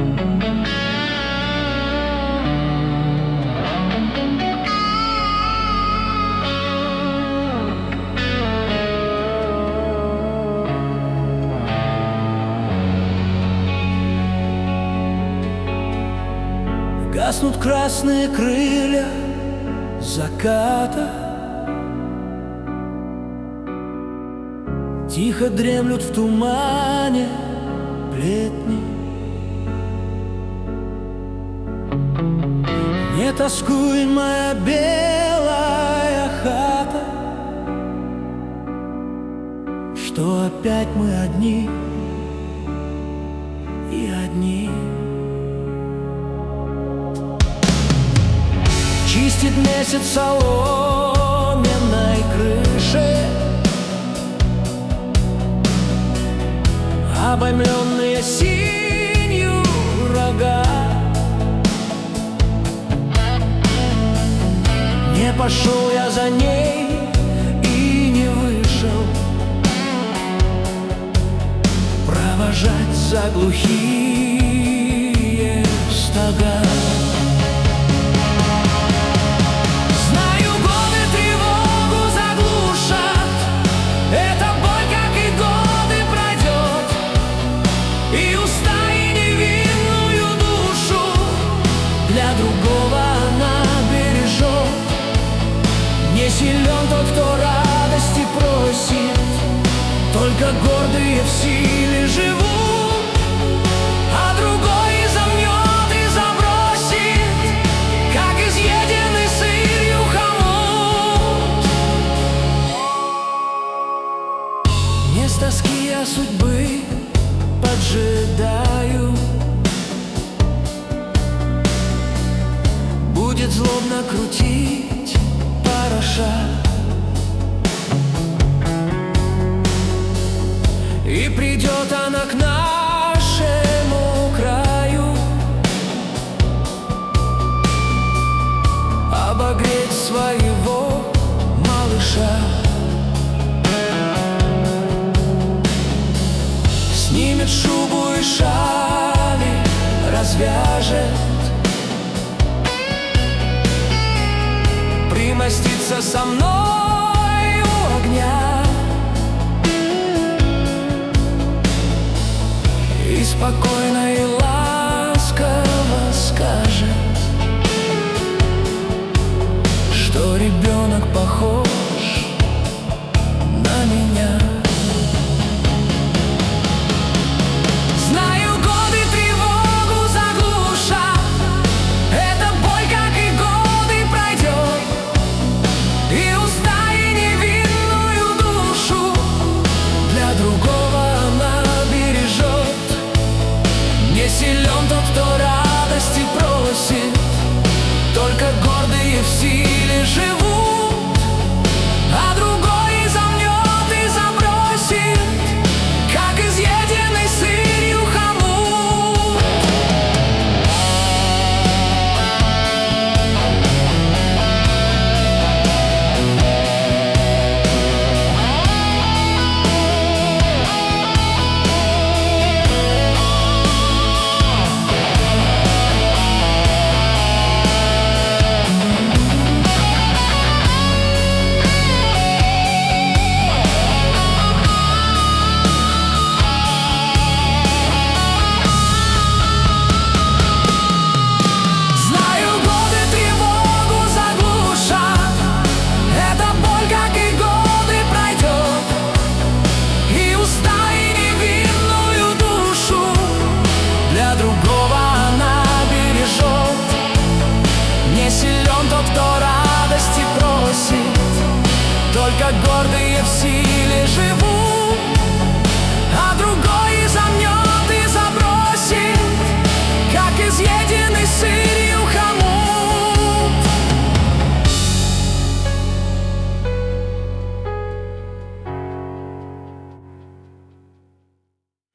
Гаснут красные крылья заката, тихо дремлют в тумане плетни. Не тоскуй, моя белая хата, что опять мы одни и одни. Чистит месяц соломенной крыши, обоймленные синью рога. Не пошел я за ней и не вышел провожать за глухие стога. Не силен тот, кто радости просит, только гордые в силе живут, а другой замнет и забросит, как изъеденный сырью хомут. Не с тоски я судьбы поджидаю, будет злобно крутить параша, и придет она к нашему краю обогреть своего малыша. Снимет шубу и шали, развяжет, примоститься со мной у огня и спокойно и ласково скажет, что ребенок похож на меня. Знаю, годы тревогу заглушат, эта боль, как и годы, пройдет, и уста, и невинную душу для другого она бережет. Не силен тот, кто